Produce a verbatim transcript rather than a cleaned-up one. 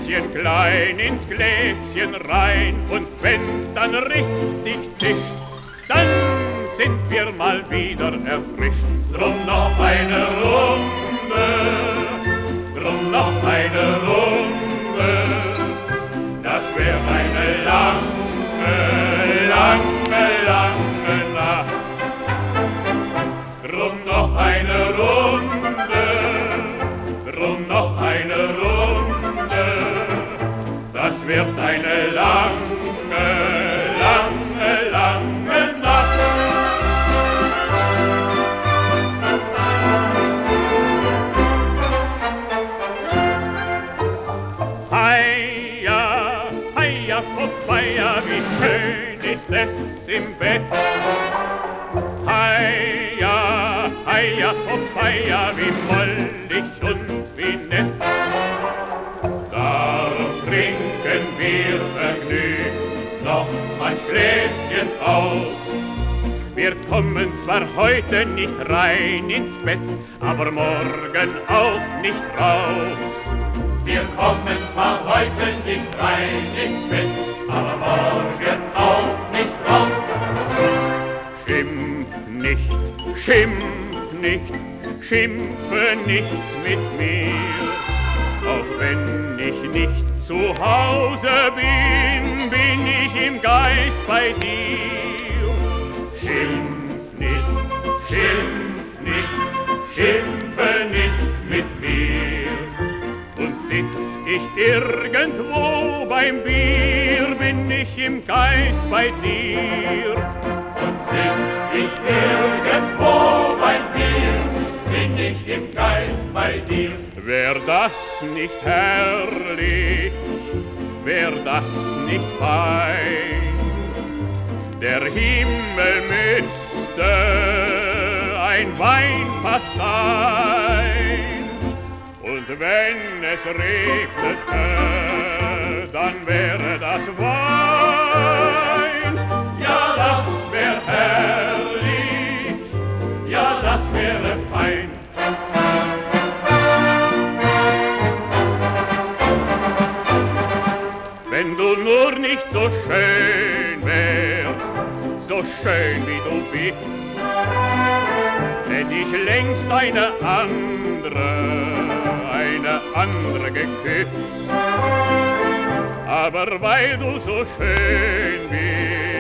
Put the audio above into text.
bisschen klein ins Gläschen rein. Und wenn's dann richtig zischt, dann sind wir mal wieder erfrischt. Drum noch eine Runde, drum noch eine Runde, das wär eine lange, lange, lange Nacht. Drum noch eine Runde, drum noch eine Runde, das wird eine lange, lange, lange Nacht. Heia, heia, Popeye, wie schön ist es im Bett. Heia, heia, Popeye, wie mollig und wie nett. Darum trinken wir vergnügt noch ein Gläschen aus. Wir kommen zwar heute nicht rein ins Bett, aber morgen auch nicht raus. Wir kommen zwar heute nicht rein ins Bett, aber morgen auch nicht raus. Schimpf nicht, schimpf nicht, schimpfe nicht mit mir. Auch wenn ich nicht zu Hause bin, bin ich im Geist bei dir. Schimpf nicht, schimpf nicht, schimpfe nicht mit mir. Und sitz ich irgendwo beim Bier, bin ich im Geist bei dir. Und sitz ich irgendwo beim Bier, bin ich im Geist bei dir. Wär das nicht herrlich, wär das nicht fein, der Himmel müsste ein Weinfass sein. Und wenn es regnete, dann wäre das Wein. Ja, das wär herrlich, ja, das wäre fein. Wenn du nur nicht so schön wärst, so schön wie du bist, hätt ich längst eine andere, eine andere geküsst. Aber weil du so schön bist,